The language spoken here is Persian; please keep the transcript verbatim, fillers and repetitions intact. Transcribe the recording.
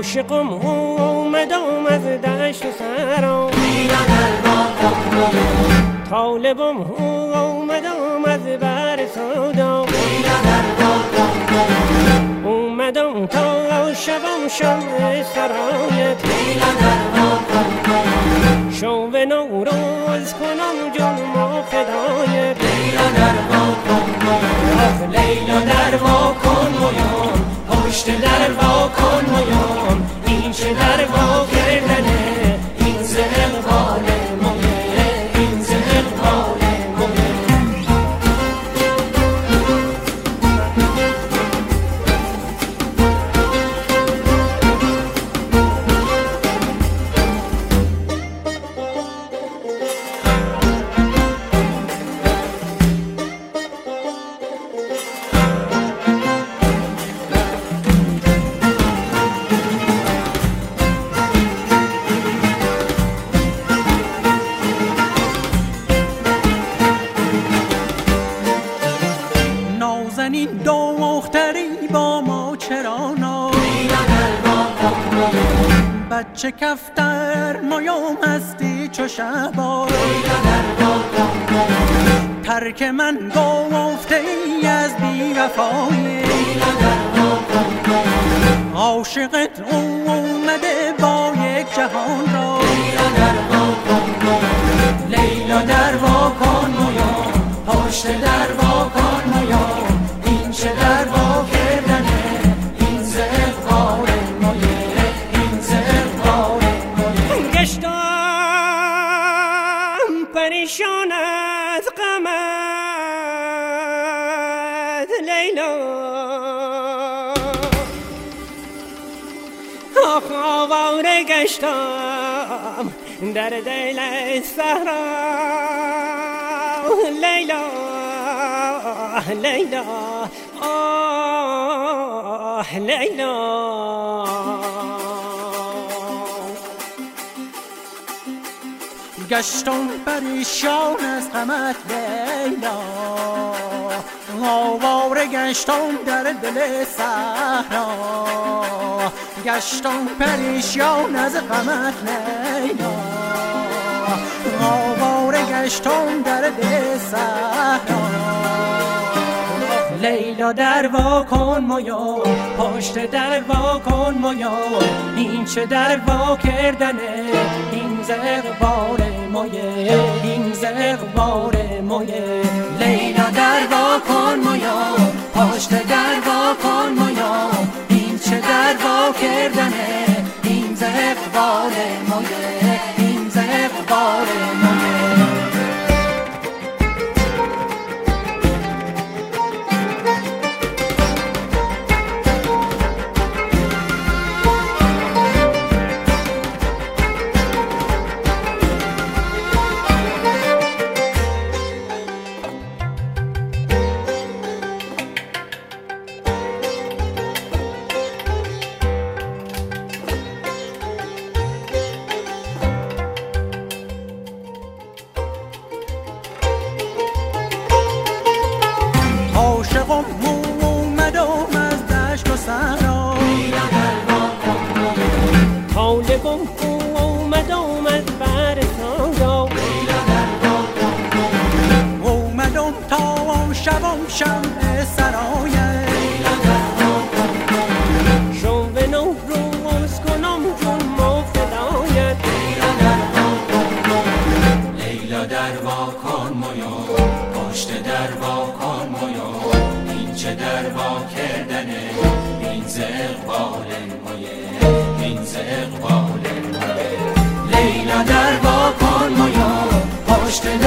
عاشقم اومدم از دشت و صحرا، لیلا در وا کن مویوم. طالبم اومدم از بر سودا، لیلا در وا کن مویوم. اومدم تا شبم شمع سرایت، لیلا در وا کن مویوم. شو نوروز کنم جنم و فدایت، لیلا در وا کن مویوم. آخ لیلا در وا کن مویوم، پشت در وا کن مویوم. این چه در وا کردنه، این ز اقبال مویه، این ز اقبال مویه. نازنین دختری با ما چرا نا، لیلا در وا کن مویوم. بچه کفتر مایوم هستی چو شبا، لیلا در وا کن مویوم. ترک من گفته ای از بی وفایی، لیلا در وا کن مویوم. عاشقت اومده با یک جهان را، لیلا در وا کن مویوم. لیلا در وا کن مویوم، پشت در وا کن مویوم. این چه در وا کردنه، این ز اقبال مویه، این ز اقبال مویه. گشتم پریشان از غمت لیلا، آخ آواره گشتم در دل صحرا لیلا، لیلا آه لیلا. گشتم پریشان از غمت لیلا، آواره گشتم در دل صحرا. گشتم پریشان از غمت لیلا، آواره گشتم در دل صحرا. لیلا در وا کن مویوم، پشت در وا کن مویوم. این چه در وا کردنه، این ز اقبال مویه، این ز اقبال مویه. لیلا در وا کن مویوم، پشت در وا کن مویوم. این چه در وا کردنه، این ز اقبال مویه، این ز اقبال مویه. عاشقم اومدم از دشت و صحرا، لیلا در وا کن مویوم. طالبم اومدم از بر سودا، لیلا در وا کن مویوم. اومدم تا شبم شمع سرایت، لیلا در وا کن مویوم. شو نوروز کنم جنم و فدایت، لیلا در وا کن مویوم. لیلا در وا کن مویوم، پشت در وا کن مویوم. این چه در وا کردنه، این ز اقبال مویه، این ز اقبال مویه. لیلا در وا کن مویوم، پشت